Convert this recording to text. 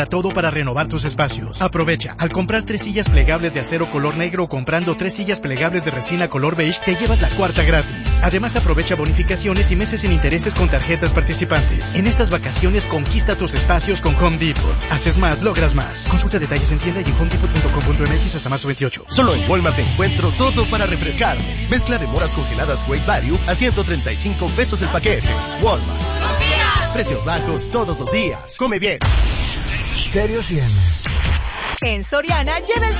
Todo para renovar tus espacios. Aprovecha. Al comprar 3 sillas plegables de acero color negro o comprando 3 sillas plegables de resina color beige, te llevas la cuarta gratis. Además, aprovecha bonificaciones y meses sin intereses con tarjetas participantes. En estas vacaciones, conquista tus espacios con Home Depot. Haces más, logras más. Consulta detalles en tienda y en homedepot.com.mx hasta marzo 28. Solo en Walmart encuentro todo para refrescar. Mezcla de moras congeladas Great Value a 135 pesos el paquete. Walmart. Precios bajos todos los días. Come bien. Stereo 100. En Soriana, lleva el